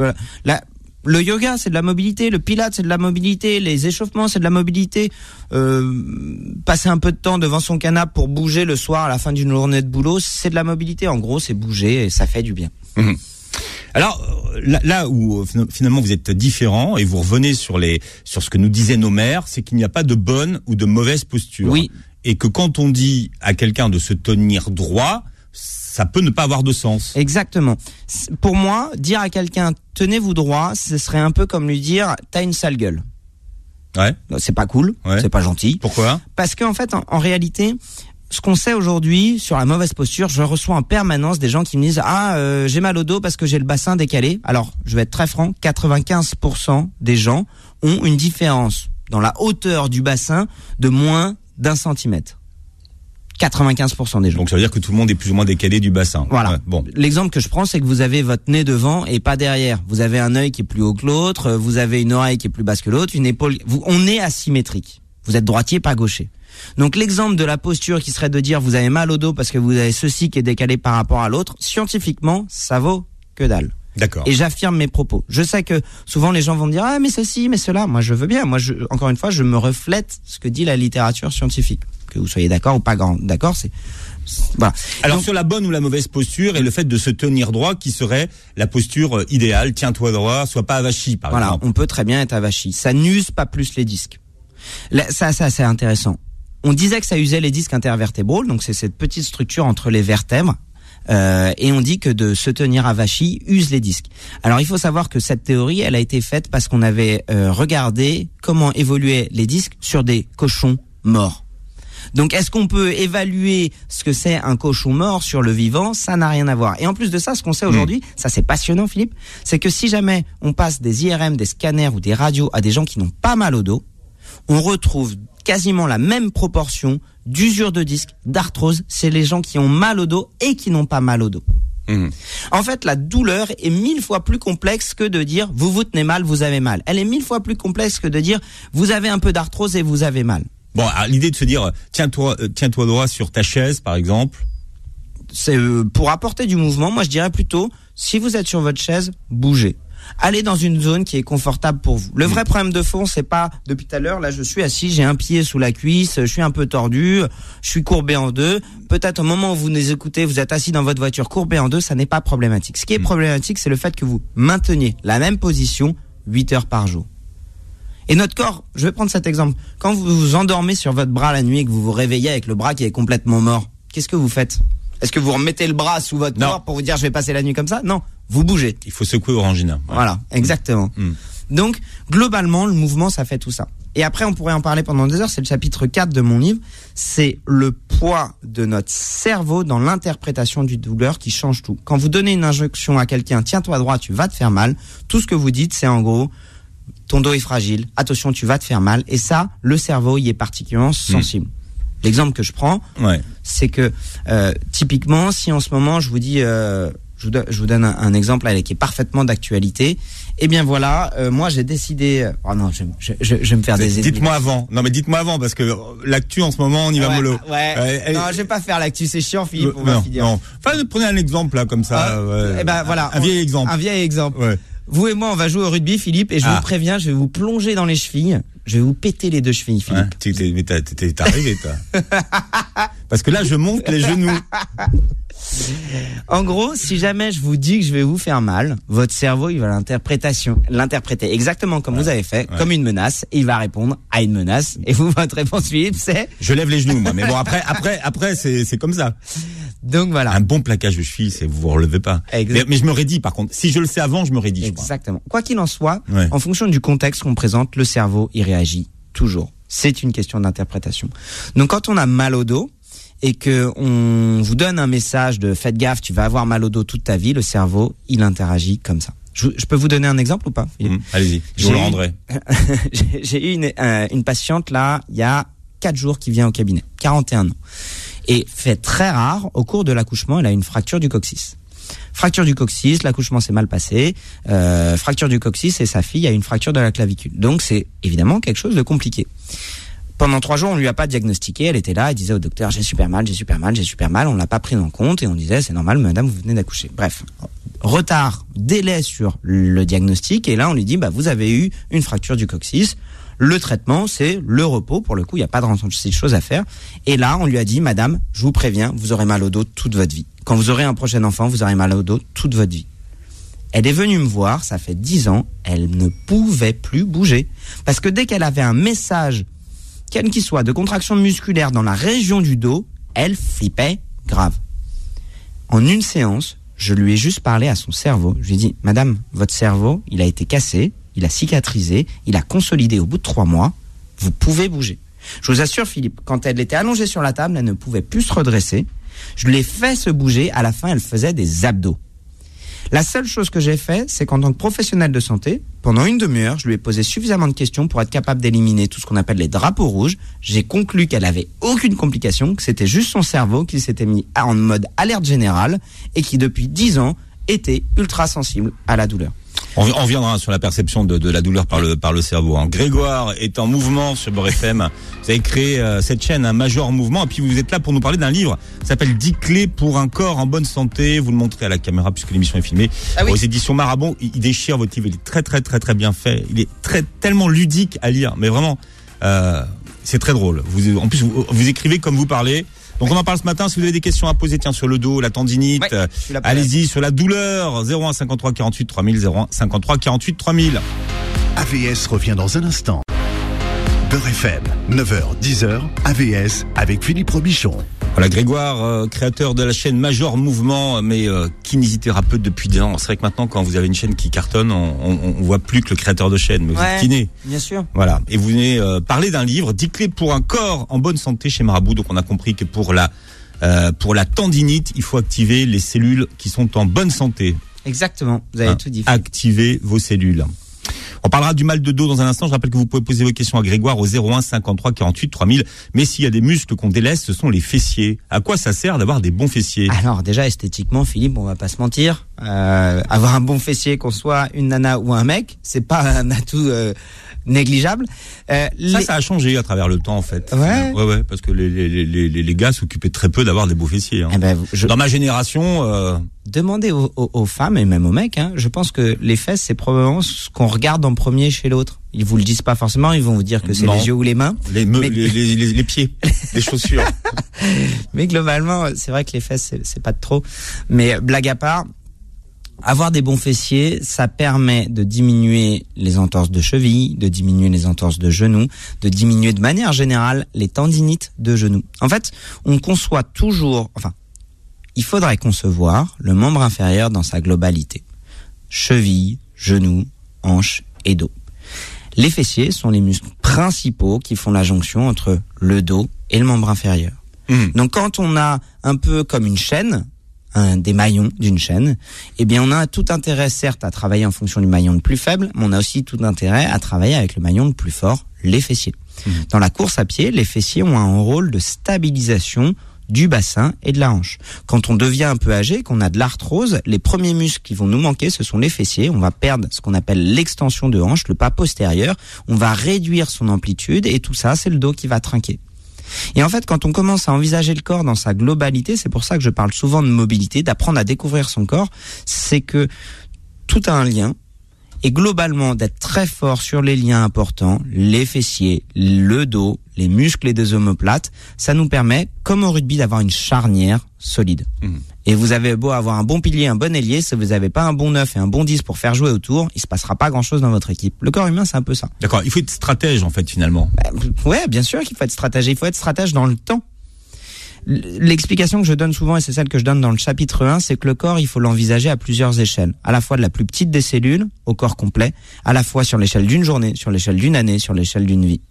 Le yoga, c'est de la mobilité. Le pilates, c'est de la mobilité. Les échauffements, c'est de la mobilité. Passer un peu de temps devant son canapé pour bouger le soir à la fin d'une journée de boulot, c'est de la mobilité. En gros, c'est bouger et ça fait du bien. Alors là où finalement vous êtes différent et vous revenez sur ce que nous disaient nos mères, c'est qu'il n'y a pas de bonne ou de mauvaise posture. Oui. Et que quand on dit à quelqu'un de se tenir droit, ça peut ne pas avoir de sens. Exactement. Pour moi, dire à quelqu'un tenez-vous droit, ce serait un peu comme lui dire t'as une sale gueule. Ouais. C'est pas cool, c'est pas gentil. Pourquoi? Parce qu'en fait, en réalité, ce qu'on sait aujourd'hui sur la mauvaise posture, je reçois en permanence des gens qui me disent j'ai mal au dos parce que j'ai le bassin décalé. Alors, je vais être très franc, 95% des gens ont une différence dans la hauteur du bassin de moins d'1 centimètre. 95% des gens. Donc ça veut dire que tout le monde est plus ou moins décalé du bassin. Voilà. Ouais, bon. L'exemple que je prends, c'est que vous avez votre nez devant et pas derrière. Vous avez un œil qui est plus haut que l'autre, vous avez une oreille qui est plus basse que l'autre, une épaule. On est asymétrique. Vous êtes droitier, pas gaucher. Donc l'exemple de la posture qui serait de dire vous avez mal au dos parce que vous avez ceci qui est décalé par rapport à l'autre, scientifiquement, ça vaut que dalle. D'accord. Et j'affirme mes propos. Je sais que souvent les gens vont me dire mais ceci, mais cela. Moi je veux bien. Encore une fois, je me reflète ce que dit la littérature scientifique. Que vous soyez d'accord ou pas d'accord, c'est Voilà. Alors sur la bonne ou la mauvaise posture et le fait de se tenir droit, qui serait la posture idéale, tiens-toi droit, sois pas avachi par exemple. On peut très bien être avachi. Ça n'use pas plus les disques. Là, ça c'est intéressant. On disait que ça usait les disques intervertébraux, donc c'est cette petite structure entre les vertèbres. Et on dit que de se tenir avachi use les disques. Alors il faut savoir que cette théorie, elle a été faite parce qu'on avait regardé comment évoluaient les disques sur des cochons morts. Donc est-ce qu'on peut évaluer ce que c'est un cochon mort sur le vivant? Ça n'a rien à voir. Et en plus de ça, ce qu'on sait aujourd'hui, ça c'est passionnant Philippe, c'est que si jamais on passe des IRM, des scanners ou des radios à des gens qui n'ont pas mal au dos, on retrouve quasiment la même proportion d'usure de disque, d'arthrose, c'est les gens qui ont mal au dos et qui n'ont pas mal au dos. En fait, la douleur est 1000 fois plus complexe que de dire vous vous tenez mal, vous avez mal. Elle est 1000 fois plus complexe que de dire vous avez un peu d'arthrose et vous avez mal. Bon, alors, l'idée de se dire tiens-toi droit sur ta chaise par exemple. C'est pour apporter du mouvement, moi je dirais plutôt si vous êtes sur votre chaise, bougez. Allez dans une zone qui est confortable pour vous. Le vrai problème de fond, c'est pas depuis tout à l'heure, là je suis assis, j'ai un pied sous la cuisse, je suis un peu tordu, je suis courbé en deux. Peut-être au moment où vous nous écoutez, vous êtes assis dans votre voiture courbé en deux, ça n'est pas problématique. Ce qui est problématique, c'est le fait que vous mainteniez la même position 8 heures par jour. Et notre corps, je vais prendre cet exemple. Quand vous vous endormez sur votre bras la nuit et que vous vous réveillez avec le bras qui est complètement mort, qu'est-ce que vous faites? Est-ce que vous remettez le bras sous votre corps pour vous dire je vais passer la nuit comme ça? Non, vous bougez. Il faut secouer Orangina. Voilà, exactement. Donc, globalement, le mouvement, ça fait tout ça. Et après, on pourrait en parler pendant des heures, c'est le chapitre 4 de mon livre. C'est le poids de notre cerveau dans l'interprétation du douleur qui change tout. Quand vous donnez une injonction à quelqu'un, tiens-toi droit, tu vas te faire mal, tout ce que vous dites, c'est en gros, ton dos est fragile, attention, tu vas te faire mal. Et ça, le cerveau y est particulièrement sensible. L'exemple que je prends, c'est que typiquement, si en ce moment je vous dis, je vous donne un exemple qui est parfaitement d'actualité. Eh bien voilà, moi j'ai décidé. Oh non, je vais me faire des. Dites-moi avant. Non mais dites-moi avant parce que l'actu en ce moment on y va mollo. Non, je vais pas faire l'actu, c'est chiant, Philippe. On va finir. Non. Enfin, prenez un exemple là comme ça. Eh ben voilà. Un vieil exemple. Un vieil exemple. Ouais. Vous et moi, on va jouer au rugby, Philippe, et je vous préviens, je vais vous plonger dans les chevilles. Je vais vous péter les deux chevilles, Philippe. T'es arrivé, toi. Parce que là, je monte les genoux. En gros, si jamais je vous dis que je vais vous faire mal, votre cerveau, il va l'interpréter exactement comme vous avez fait, comme une menace, et il va répondre à une menace. Et vous, votre réponse, Philippe, c'est... Je lève les genoux, moi. Mais bon, après, c'est comme ça. Donc voilà. Un bon plaquage de cheville, vous vous relevez pas. Mais je me raidis, par contre. Si je le sais avant, je me raidis. Exactement. Quoi qu'il en soit, en fonction du contexte qu'on présente, le cerveau, il réagit toujours. C'est une question d'interprétation. Donc quand on a mal au dos, et que on vous donne un message de faites gaffe, tu vas avoir mal au dos toute ta vie, le cerveau, il interagit comme ça. Je peux vous donner un exemple ou pas, Philippe? Allez-y, je vous le rendrai. J'ai eu une patiente là, il y a 4 jours qui vient au cabinet, 41 ans. Et fait très rare, au cours de l'accouchement, elle a une fracture du coccyx. Fracture du coccyx, l'accouchement s'est mal passé, fracture du coccyx et sa fille a une fracture de la clavicule. Donc c'est évidemment quelque chose de compliqué. Pendant 3 jours, on lui a pas diagnostiqué. Elle était là, elle disait au docteur j'ai super mal. On l'a pas pris en compte et on disait c'est normal, madame, vous venez d'accoucher. Bref, retard, délai sur le diagnostic et là on lui dit vous avez eu une fracture du coccyx. Le traitement, c'est le repos. Pour le coup, il n'y a pas de chose à faire. Et là, on lui a dit madame, je vous préviens, vous aurez mal au dos toute votre vie. Quand vous aurez un prochain enfant, vous aurez mal au dos toute votre vie. Elle est venue me voir, ça fait 10 ans, elle ne pouvait plus bouger parce que dès qu'elle avait un message quel qu'il soit, de contraction musculaire dans la région du dos, elle flippait grave. En une séance, je lui ai juste parlé à son cerveau. Je lui ai dit, madame, votre cerveau, il a été cassé, il a cicatrisé, il a consolidé au bout de 3 mois, vous pouvez bouger. Je vous assure, Philippe, quand elle était allongée sur la table, elle ne pouvait plus se redresser. Je l'ai fait se bouger, à la fin, elle faisait des abdos. La seule chose que j'ai fait, c'est qu'en tant que professionnel de santé, pendant une demi-heure, je lui ai posé suffisamment de questions pour être capable d'éliminer tout ce qu'on appelle les drapeaux rouges. J'ai conclu qu'elle avait aucune complication, que c'était juste son cerveau qui s'était mis en mode alerte générale et qui, depuis 10 ans, était ultra sensible à la douleur. On reviendra sur la perception de la douleur par le cerveau. Grégoire est en mouvement sur Beurre FM. Vous avez créé cette chaîne, un Major Mouvement, et puis vous êtes là pour nous parler d'un livre qui s'appelle 10 clés pour un corps en bonne santé. Vous le montrez à la caméra puisque l'émission est filmée. Aux éditions Marabon. Il déchire votre livre. Il est très très très très bien fait. Il est tellement ludique à lire, mais vraiment c'est très drôle. En plus vous écrivez comme vous parlez. Donc on en parle ce matin. Si vous avez des questions à poser, tiens, sur le dos, la tendinite, allez-y, sur la douleur, 01 53 48 3000, 01 53 48 3000. AVS revient dans un instant. Beurre FM, 9h, 10h, AVS avec Philippe Robichon. Voilà, Grégoire, créateur de la chaîne Major Mouvement, mais kinésithérapeute depuis 10 ans. C'est vrai que maintenant, quand vous avez une chaîne qui cartonne, on voit plus que le créateur de chaîne, mais vous êtes kiné. Bien sûr. Voilà. Et vous venez parler d'un livre, 10 clés pour un corps en bonne santé chez Marabout. Donc on a compris que pour la tendinite, il faut activer les cellules qui sont en bonne santé. Exactement. Vous avez tout dit. Activez vos cellules. On parlera du mal de dos dans un instant. Je rappelle que vous pouvez poser vos questions à Grégoire au 01 53 48 3000. Mais s'il y a des muscles qu'on délaisse, ce sont les fessiers. À quoi ça sert d'avoir des bons fessiers? Alors déjà, esthétiquement, Philippe, on va pas se mentir. Avoir un bon fessier, qu'on soit une nana ou un mec, c'est pas un atout négligeable. Ça a changé à travers le temps, en fait. Ouais, parce que les gars s'occupaient très peu d'avoir des beaux fessiers. Hein. Dans ma génération... Demandez aux femmes et même aux mecs, je pense que les fesses, c'est probablement ce qu'on regarde en premier chez l'autre. Ils vous le disent pas forcément, ils vont vous dire que c'est les yeux ou les mains. Les pieds, les chaussures. Mais globalement, c'est vrai que les fesses, c'est pas de trop. Mais blague à part, avoir des bons fessiers, ça permet de diminuer les entorses de cheville, de diminuer les entorses de genoux, de diminuer de manière générale les tendinites de genoux. En fait, on conçoit toujours, il faudrait concevoir le membre inférieur dans sa globalité. Cheville, genoux, hanches et dos. Les fessiers sont les muscles principaux qui font la jonction entre le dos et le membre inférieur. Donc quand on a un peu comme une chaîne, des maillons d'une chaîne, on a tout intérêt certes à travailler en fonction du maillon le plus faible, mais on a aussi tout intérêt à travailler avec le maillon le plus fort, les fessiers. Dans la course à pied, les fessiers ont un rôle de stabilisation du bassin et de la hanche. Quand on devient un peu âgé, qu'on a de l'arthrose, les premiers muscles qui vont nous manquer, ce sont les fessiers. On va perdre ce qu'on appelle l'extension de hanche, le pas postérieur. On va réduire son amplitude et tout ça, c'est le dos qui va trinquer. Et en fait, quand on commence à envisager le corps dans sa globalité, c'est pour ça que je parle souvent de mobilité, d'apprendre à découvrir son corps, c'est que tout a un lien. Et globalement, d'être très fort sur les liens importants, les fessiers, le dos, les muscles et des omoplates, ça nous permet, comme au rugby, d'avoir une charnière solide. Et vous avez beau avoir un bon pilier, un bon ailier, si vous n'avez pas un bon 9 et un bon 10 pour faire jouer autour, il se passera pas grand-chose dans votre équipe. Le corps humain, c'est un peu ça. D'accord, il faut être stratège en fait, finalement. Ouais, bien sûr qu'il faut être stratège. Il faut être stratège dans le temps. L'explication que je donne souvent, et c'est celle que je donne dans le chapitre 1, c'est que le corps, il faut l'envisager à plusieurs échelles. À la fois de la plus petite des cellules au corps complet, à la fois sur l'échelle d'une journée, sur l'échelle d'une année, sur l'échelle d'une vie.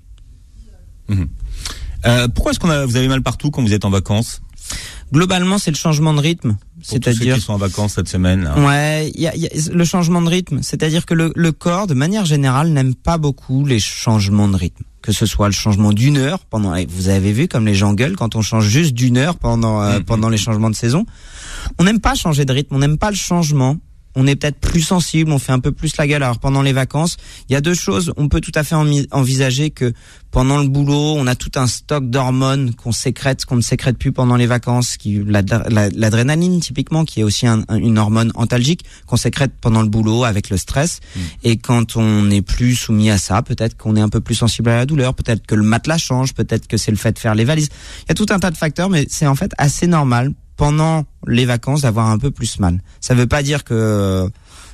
Pourquoi est-ce vous avez mal partout quand vous êtes en vacances ? Globalement, c'est le changement de rythme. C'est-à-dire tous ceux qui sont en vacances cette semaine. Ouais, il y a le changement de rythme. C'est-à-dire que le corps, de manière générale, n'aime pas beaucoup les changements de rythme. Que ce soit le changement d'une heure vous avez vu comme les gens gueulent quand on change juste d'une heure pendant les changements de saison. On n'aime pas changer de rythme, on n'aime pas le changement. On est peut-être plus sensible, on fait un peu plus la gueule. Alors pendant les vacances, il y a deux choses. On peut tout à fait envisager que pendant le boulot, on a tout un stock d'hormones qu'on ne sécrète plus pendant les vacances. L'adrénaline typiquement, qui est aussi une hormone antalgique qu'on sécrète pendant le boulot avec le stress. Et quand on n'est plus soumis à ça, peut-être qu'on est un peu plus sensible à la douleur, peut-être que le matelas change, peut-être que c'est le fait de faire les valises. Il y a tout un tas de facteurs, mais c'est en fait assez normal pendant les vacances d'avoir un peu plus mal. Ça veut pas dire que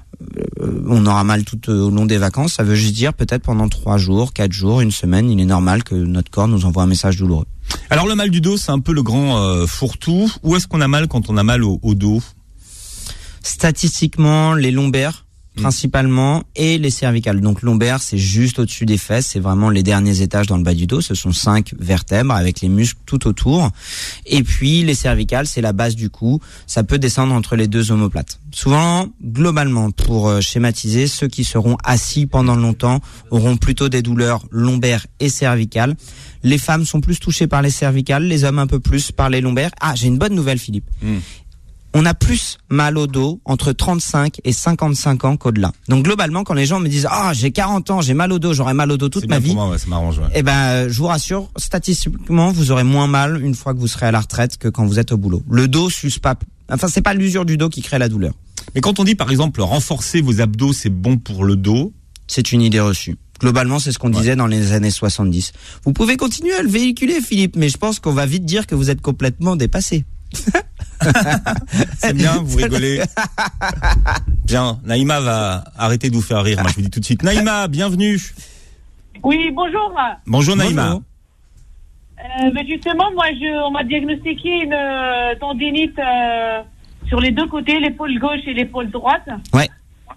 on aura mal tout au long des vacances, ça veut juste dire peut-être pendant 3 jours, 4 jours, une semaine, il est normal que notre corps nous envoie un message douloureux. Alors le mal du dos, c'est un peu le grand fourre-tout. Où est-ce qu'on a mal quand on a mal au dos ? Statistiquement, les lombaires principalement, et les cervicales. Donc lombaire, c'est juste au-dessus des fesses, c'est vraiment les derniers étages dans le bas du dos, ce sont 5 vertèbres avec les muscles tout autour. Et puis les cervicales, c'est la base du cou, ça peut descendre entre les deux omoplates. Souvent, globalement, pour schématiser, ceux qui seront assis pendant longtemps auront plutôt des douleurs lombaires et cervicales. Les femmes sont plus touchées par les cervicales, les hommes un peu plus par les lombaires. Ah, j'ai une bonne nouvelle, Philippe. On a plus mal au dos entre 35 et 55 ans qu'au-delà. Donc globalement, quand les gens me disent « Ah, j'ai 40 ans, j'ai mal au dos, j'aurai mal au dos toute ma vie », ça m'arrange. Ouais. Je vous rassure, statistiquement, vous aurez moins mal une fois que vous serez à la retraite que quand vous êtes au boulot. Le dos s'use pas. Enfin, c'est pas l'usure du dos qui crée la douleur. Mais quand on dit, par exemple, renforcer vos abdos, c'est bon pour le dos, c'est une idée reçue. Globalement, c'est ce qu'on disait dans les années 70. Vous pouvez continuer à le véhiculer, Philippe, mais je pense qu'on va vite dire que vous êtes complètement dépassé. C'est bien, vous rigolez. Bien, Naïma va arrêter de vous faire rire. Moi, je vous dis tout de suite. Naïma, bienvenue. Oui, bonjour. Bonjour Naïma. Mais justement, moi, on m'a diagnostiqué une tendinite sur les deux côtés, l'épaule gauche et l'épaule droite. Ouais.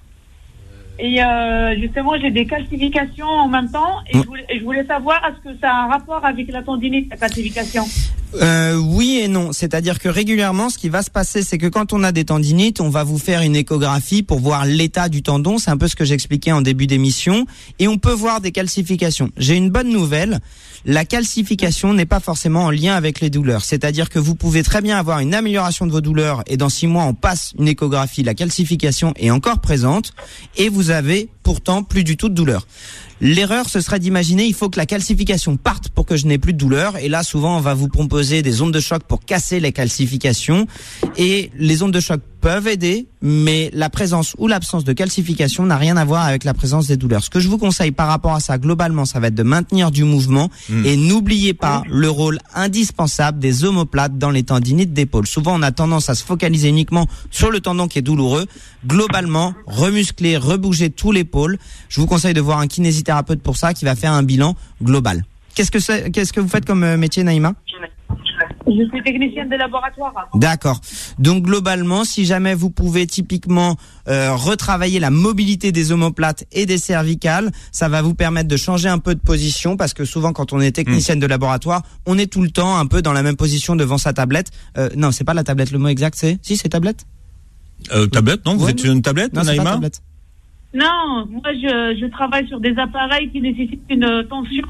Et justement, j'ai des calcifications en même temps. Et je voulais savoir, est-ce que ça a un rapport avec la tendinite, la calcification ? Oui et non. C'est-à-dire que régulièrement, ce qui va se passer, c'est que quand on a des tendinites, on va vous faire une échographie pour voir l'état du tendon. C'est un peu ce que j'expliquais en début d'émission. Et on peut voir des calcifications. J'ai une bonne nouvelle. La calcification n'est pas forcément en lien avec les douleurs. C'est-à-dire que vous pouvez très bien avoir une amélioration de vos douleurs et dans 6 mois, on passe une échographie, la calcification est encore présente et vous avez pourtant plus du tout de douleur. L'erreur, ce serait d'imaginer, il faut que la calcification parte pour que je n'ai plus de douleur. Et là, souvent, on va vous proposer des ondes de choc pour casser les calcifications. Et les ondes de choc peuvent aider, mais la présence ou l'absence de calcification n'a rien à voir avec la présence des douleurs. Ce que je vous conseille par rapport à ça, globalement, ça va être de maintenir du mouvement. Et n'oubliez pas le rôle indispensable des omoplates dans les tendinites d'épaule. Souvent, on a tendance à se focaliser uniquement sur le tendon qui est douloureux. Globalement, remuscler, rebouger tout l'épaule. Je vous conseille de voir un kinésithérapeute pour ça qui va faire un bilan global. Qu'est-ce que vous faites comme métier, Naïma ? Je suis technicienne de laboratoire. D'accord. Donc globalement, si jamais vous pouvez typiquement retravailler la mobilité des omoplates et des cervicales, ça va vous permettre de changer un peu de position parce que souvent quand on est technicienne de laboratoire, on est tout le temps un peu dans la même position devant sa tablette. Non, c'est pas la tablette, le mot exact c'est ? Si, c'est tablette ? Tablette, non ? Vous êtes sur une tablette, non, Naïma ? c'est pas tablette. Non, moi je travaille sur des appareils qui nécessitent une tension,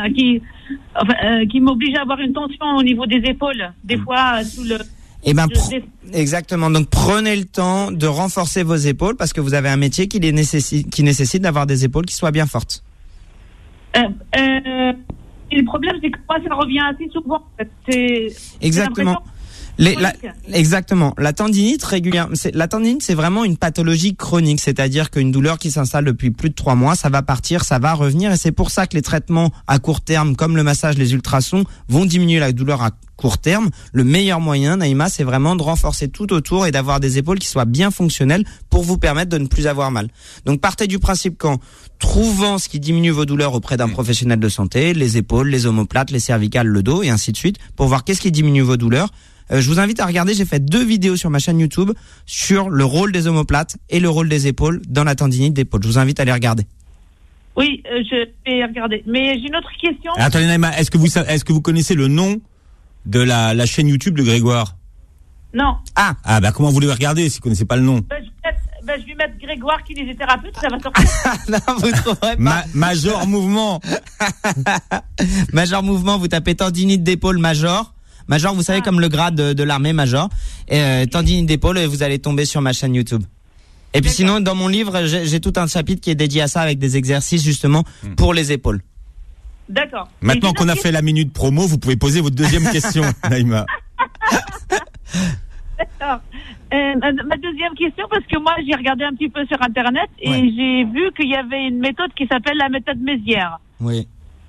qui m'obligent à avoir une tension au niveau des épaules, des fois sous le... Exactement. Donc prenez le temps de renforcer vos épaules parce que vous avez un métier qui nécessite d'avoir des épaules qui soient bien fortes. Et le problème c'est que moi ça revient assez souvent. Exactement. Exactement. La tendinite c'est vraiment une pathologie chronique, c'est-à-dire qu'une douleur qui s'installe depuis plus de 3 mois, ça va partir, ça va revenir, et c'est pour ça que les traitements à court terme, comme le massage, les ultrasons, vont diminuer la douleur à court terme. Le meilleur moyen, Naïma, c'est vraiment de renforcer tout autour et d'avoir des épaules qui soient bien fonctionnelles pour vous permettre de ne plus avoir mal. Donc partez du principe qu'en trouvant ce qui diminue vos douleurs auprès d'un professionnel de santé, les épaules, les omoplates, les cervicales, le dos et ainsi de suite, pour voir qu'est-ce qui diminue vos douleurs. Je vous invite à regarder, j'ai fait 2 vidéos sur ma chaîne YouTube sur le rôle des omoplates et le rôle des épaules dans la tendinite d'épaule. Je vous invite à les regarder. Oui, je vais regarder. Mais j'ai une autre question. Attendez Naïma, est-ce que vous connaissez le nom de la chaîne YouTube de Grégoire ? Non. Ah bah comment vous voulez regarder si vous connaissez pas le nom ? Je vais mettre Grégoire kinésithérapeute, ça va sortir. Non, vous trouverez pas. Major Mouvement. Major Mouvement, vous tapez tendinite d'épaule Major. Major, vous savez, comme le grade de l'armée, Major. Et tendinite d'épaule, et vous allez tomber sur ma chaîne YouTube. Et puis sinon, dans mon livre, j'ai tout un chapitre qui est dédié à ça avec des exercices justement pour les épaules. D'accord. Maintenant qu'on a fait la minute promo, vous pouvez poser votre deuxième question, Naïma. D'accord. Ma deuxième question, parce que moi j'ai regardé un petit peu sur Internet et j'ai vu qu'il y avait une méthode qui s'appelle la méthode Mézières. Oui.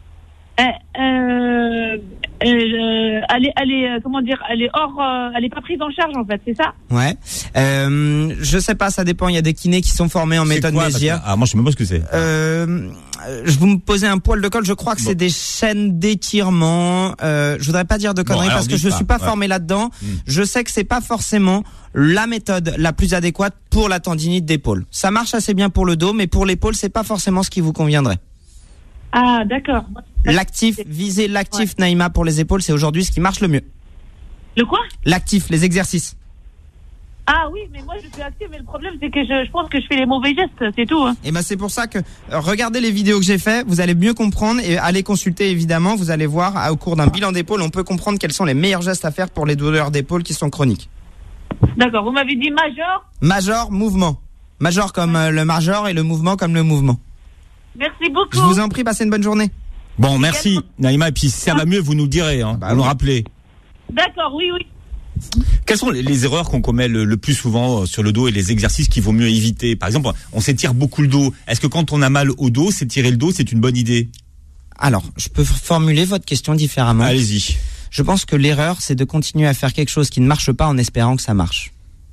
Elle est pas prise en charge en fait, c'est ça? Ouais. Je sais pas, ça dépend. Il y a des kinés qui sont formés en méthode Mézières. Moi je sais même pas ce que c'est. Vous me posez un poil de colle. Je crois que c'est des chaînes d'étirement. Je voudrais pas dire de conneries parce que je suis pas formé là-dedans. Je sais que c'est pas forcément la méthode la plus adéquate pour la tendinite d'épaule. Ça marche assez bien pour le dos, mais pour l'épaule, c'est pas forcément ce qui vous conviendrait. Ah, d'accord. L'actif, viser l'actif, Naïma, pour les épaules, c'est aujourd'hui ce qui marche le mieux. Le quoi? L'actif, les exercices. Ah oui, mais moi je suis active, mais le problème c'est que je pense que je fais les mauvais gestes, c'est tout. Hein. Et ben c'est pour ça que regardez les vidéos que j'ai fait, vous allez mieux comprendre et allez consulter évidemment, vous allez voir au cours d'un bilan d'épaule, on peut comprendre quels sont les meilleurs gestes à faire pour les douleurs d'épaule qui sont chroniques. D'accord, vous m'avez dit major? Major, mouvement. Major comme le major et le mouvement comme le mouvement. Merci beaucoup. Je vous en prie, passez une bonne journée. Bon, merci Naïma, et puis si ça va mieux, vous nous le direz, vous nous rappelez. D'accord, oui. Quelles sont les erreurs qu'on commet le plus souvent sur le dos et les exercices qu'il vaut mieux éviter? Par exemple, on s'étire beaucoup le dos. Est-ce que quand on a mal au dos, s'étirer le dos, c'est une bonne idée? Alors, je peux formuler votre question différemment. Allez-y. Je pense que l'erreur, c'est de continuer à faire quelque chose qui ne marche pas en espérant que ça marche.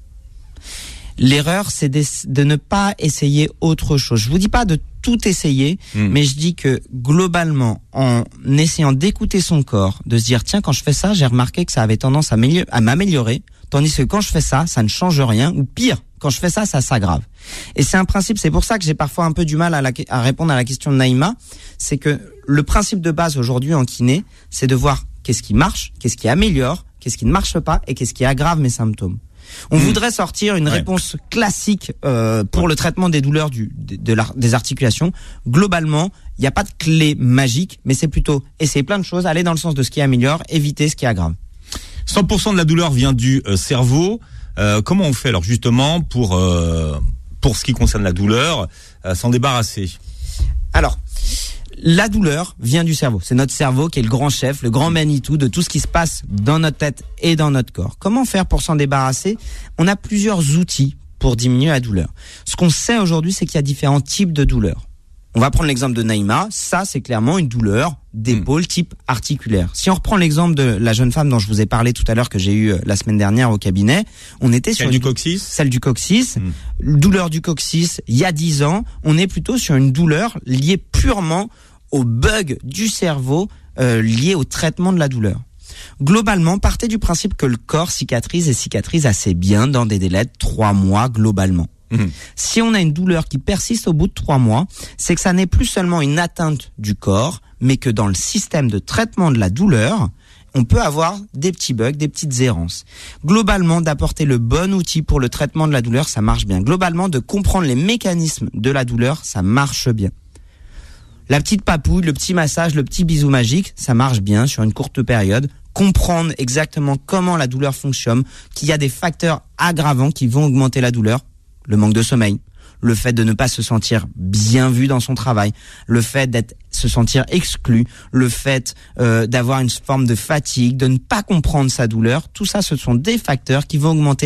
L'erreur, c'est de ne pas essayer autre chose. Je vous dis pas de tout essayer, mais je dis que globalement, en essayant d'écouter son corps, de se dire tiens, quand je fais ça, j'ai remarqué que ça avait tendance à m'améliorer, tandis que quand je fais ça, ça ne change rien, ou pire, quand je fais ça, ça s'aggrave. Et c'est un principe, c'est pour ça que j'ai parfois un peu du mal à répondre à la question de Naïma, c'est que le principe de base aujourd'hui en kiné, c'est de voir qu'est-ce qui marche, qu'est-ce qui améliore, qu'est-ce qui ne marche pas et qu'est-ce qui aggrave mes symptômes. On voudrait sortir une réponse classique pour le traitement des douleurs des articulations. Globalement, il n'y a pas de clé magique, mais c'est plutôt essayer plein de choses, aller dans le sens de ce qui améliore, éviter ce qui aggrave. 100% de la douleur vient du cerveau. Comment on fait alors justement pour ce qui concerne la douleur, s'en débarrasser? Alors, la douleur vient du cerveau. C'est notre cerveau qui est le grand chef, le grand Manitou de tout ce qui se passe dans notre tête et dans notre corps. Comment faire pour s'en débarrasser? On a plusieurs outils pour diminuer la douleur. Ce qu'on sait aujourd'hui, c'est qu'il y a différents types de douleurs. On va prendre l'exemple de Naïma. Ça, c'est clairement une douleur d'épaule type articulaire. Si on reprend l'exemple de la jeune femme dont je vous ai parlé tout à l'heure, que j'ai eu la semaine dernière au cabinet, on était sur celle du coccyx. Celle du coccyx. Douleur du coccyx, il y a 10 ans, on est plutôt sur une douleur liée purement au bug du cerveau lié au traitement de la douleur. Globalement, partez du principe que le corps cicatrise et cicatrise assez bien dans des délais de 3 mois globalement. Si on a une douleur qui persiste au bout de 3 mois, c'est que ça n'est plus seulement une atteinte du corps, mais que dans le système de traitement de la douleur, on peut avoir des petits bugs, des petites errances. Globalement, d'apporter le bon outil pour le traitement de la douleur, ça marche bien. Globalement, de comprendre les mécanismes de la douleur, ça marche bien. La petite papouille, le petit massage, le petit bisou magique, ça marche bien sur une courte période. Comprendre exactement comment la douleur fonctionne, qu'il y a des facteurs aggravants qui vont augmenter la douleur. Le manque de sommeil, le fait de ne pas se sentir bien vu dans son travail, le fait se sentir exclu, le fait d'avoir une forme de fatigue, de ne pas comprendre sa douleur, tout ça, ce sont des facteurs qui vont augmenter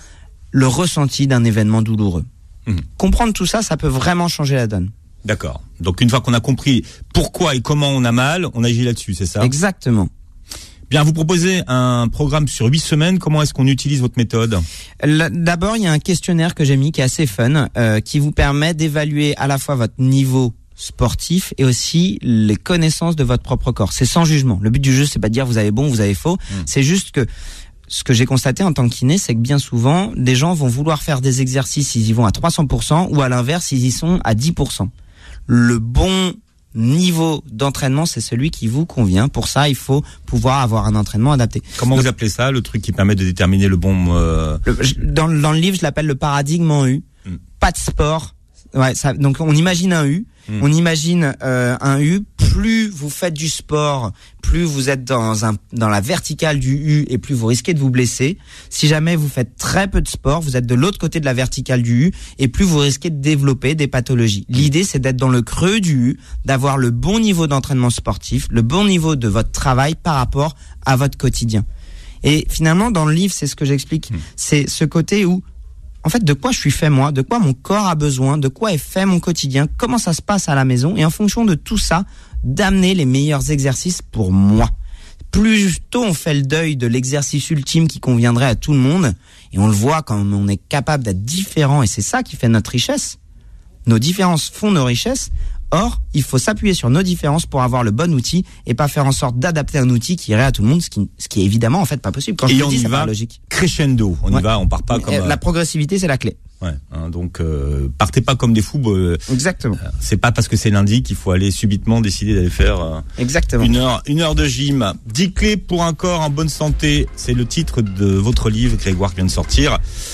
le ressenti d'un événement douloureux. Comprendre tout ça, ça peut vraiment changer la donne. D'accord. Donc une fois qu'on a compris pourquoi et comment on a mal, on agit là-dessus, c'est ça? Exactement. Bien, vous proposez un programme sur 8 semaines. Comment est-ce qu'on utilise votre méthode? D'abord, il y a un questionnaire que j'ai mis qui est assez fun, qui vous permet d'évaluer à la fois votre niveau sportif et aussi les connaissances de votre propre corps. C'est sans jugement. Le but du jeu, c'est pas de dire vous avez bon, vous avez faux. C'est juste que ce que j'ai constaté en tant que kiné, c'est que bien souvent, des gens vont vouloir faire des exercices, ils y vont à 300%, ou à l'inverse, ils y sont à 10%. Le bon niveau d'entraînement, c'est celui qui vous convient. Pour ça, il faut pouvoir avoir un entraînement adapté. Comment vous appelez ça, le truc qui permet de déterminer le bon... Dans le livre, je l'appelle le paradigme en U. Pas de sport. Ouais, donc on imagine un U. On imagine un U. Plus vous faites du sport, plus vous êtes dans la verticale du U et plus vous risquez de vous blesser. Si jamais vous faites très peu de sport, vous êtes de l'autre côté de la verticale du U et plus vous risquez de développer des pathologies. L'idée, c'est d'être dans le creux du U, d'avoir le bon niveau d'entraînement sportif, le bon niveau de votre travail par rapport à votre quotidien. Et finalement, dans le livre, c'est ce que j'explique. C'est ce côté où en fait, de quoi je suis fait moi, de quoi mon corps a besoin, de quoi est fait mon quotidien, comment ça se passe à la maison, et en fonction de tout ça, d'amener les meilleurs exercices pour moi. Plus tôt on fait le deuil de l'exercice ultime qui conviendrait à tout le monde, et on le voit quand on est capable d'être différent, et c'est ça qui fait notre richesse. Nos différences font nos richesses. Or, il faut s'appuyer sur nos différences pour avoir le bon outil et pas faire en sorte d'adapter un outil qui irait à tout le monde, ce qui est évidemment en fait pas possible. Quand je le dis, c'est pas logique. Crescendo, on y va, on part pas comme... La progressivité, c'est la clé. Ouais, donc partez pas comme des fous. Exactement. C'est pas parce que c'est lundi qu'il faut aller subitement décider d'aller faire exactement une heure de gym. 10 clés pour un corps en bonne santé, c'est le titre de votre livre, Grégoire, qui vient de sortir.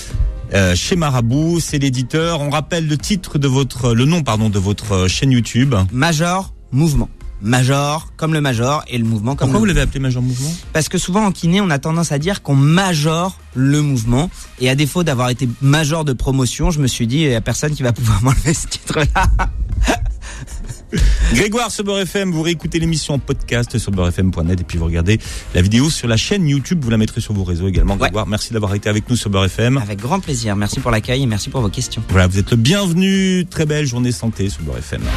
Chez Marabout, c'est l'éditeur. On rappelle le titre de le nom de votre chaîne YouTube. Major Mouvement. Major comme le major et le mouvement comme... Pourquoi vous l'avez appelé Major Mouvement? Parce que souvent en kiné, on a tendance à dire qu'on majore le mouvement. Et à défaut d'avoir été major de promotion, je me suis dit, il n'y a personne qui va pouvoir m'enlever ce titre-là. Grégoire sur Beurre FM, vous réécoutez l'émission en podcast sur beurrefm.net et puis vous regardez la vidéo sur la chaîne YouTube, vous la mettrez sur vos réseaux également. Grégoire, merci d'avoir été avec nous sur Beurre FM. Avec grand plaisir, merci pour l'accueil et merci pour vos questions. Voilà, vous êtes le bienvenu, très belle journée santé sur Beurre FM.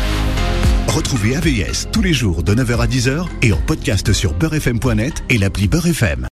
Retrouvez AVS tous les jours de 9h à 10h et en podcast sur beurrefm.net et l'appli Beurre FM.